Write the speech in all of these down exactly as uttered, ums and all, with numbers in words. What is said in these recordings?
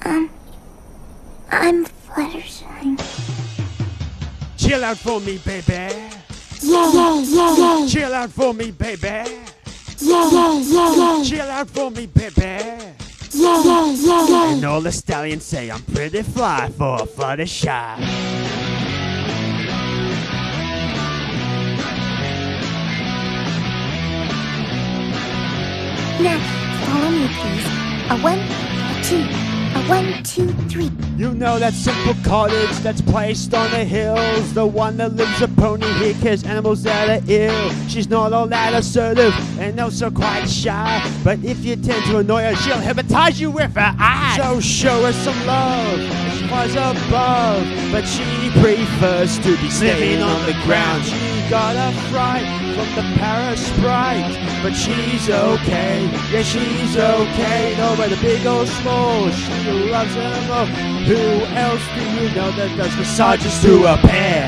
Um, I'm Fluttershy. Chill out for me, baby. Yeah, yeah, yeah, yeah. Chill out for me, baby. Yeah, yeah, yeah, yeah. Chill out for me, baby. Yeah, yeah, yeah, yeah. And all the stallions say I'm pretty fly for a Fluttershy. Now, follow me, please. A one, a two, a one, two, three. You know that simple cottage that's placed on the hills, the one that lives a pony here cares animals that are ill. She's not all that assertive and also quite shy, but if you tend to annoy her, she'll hypnotize you with her eyes. So show her some love, she flies above, but she prefers to be living on the ground. She got a fright from the Paris Sprite, but she's okay, yeah she's okay, no matter big or small, she loves them all. Who else do you know that does massages to a pair?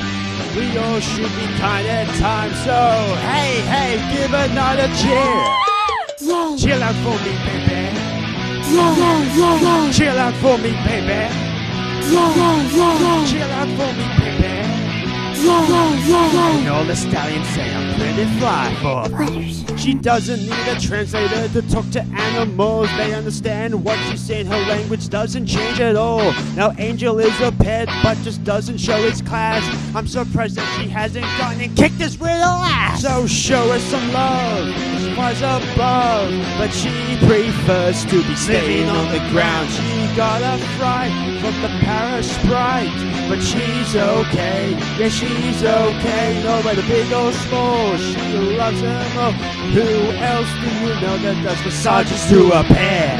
We all should be kind at times, so hey, hey, give another cheer. Yeah, Chill out for me, baby. yeah, yeah, yeah, yeah. Chill out for me, baby. Yeah, yeah, yeah, yeah. Chill out for me, baby. Yeah, yeah, yeah, yeah. And all the stallions say I'm pretty fly for Fluttershy. She doesn't need a translator to talk to animals. They understand what she's saying. Her language doesn't change at all. Now Angel is a pet, but just doesn't show its class. I'm surprised that she hasn't gone and kicked this little ass. So show her some love. She flies above, but she prefers to be living on the ground. She got a fright from the Paris Sprite, but she's okay. Yeah, she's okay. No matter big or small, she loves them all. Who else do you know that does massages to a pair?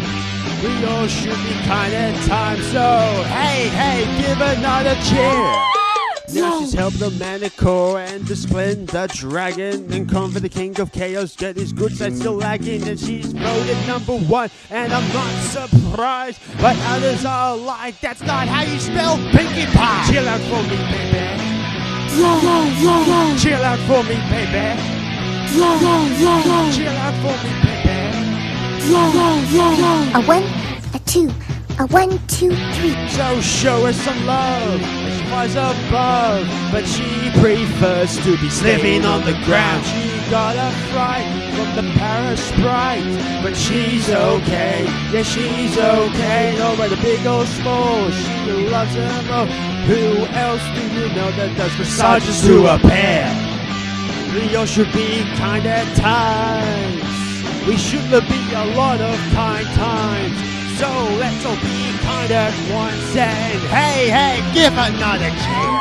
We all should be kind at times, so hey, hey, give another cheer. Now she's helped the Manicore and disciplined the dragon and come for the king of chaos, get his good side still lagging, and she's voted number one, and I'm not surprised, but others are like, that's not how you spell Pinkie Pie. Chill out for me, baby. Yeah, yeah, yeah, yeah. Chill out for me, baby. Yeah, yeah, yeah, yeah. Chill out for me, baby. Yeah, yeah, yeah, yeah. A one, a two, a one, two, three. So show her some love, she flies above, but she prefers to be living on the ground. She got a fright from the Paris Sprite, but she's okay, yeah she's okay. No matter big or small, she loves them all. Who else do you know that does massages to a pair? We all should be kind at times. We should be a lot of kind times. So let's all be kind at once and hey, hey, give another chance.